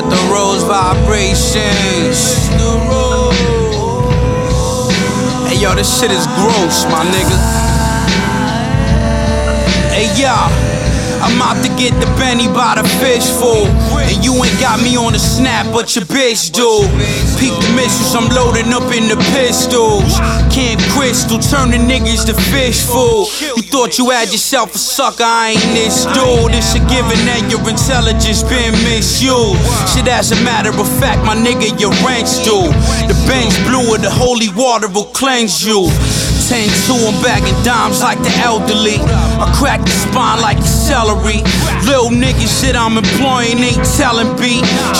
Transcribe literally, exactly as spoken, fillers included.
got the rose vibrations. Hey yo, this shit is gross, my nigga. Hey yo, I'm out to get the Benny by the fishful, and you ain't got me on the snap, but your bitch do. Peek the missiles, I'm loading up in the pistols. Camp Crystal, turning niggas to fish food. You thought you had yourself a sucker, I ain't this dude. It's a given that your intelligence been misused. Shit, as a matter of fact, my nigga, your rent's due. The bench blue, the holy water will cleanse you. ten two, I'm bagging dimes like the elderly. I crack the spine like a celery. Little niggas shit I'm employing ain't telling B.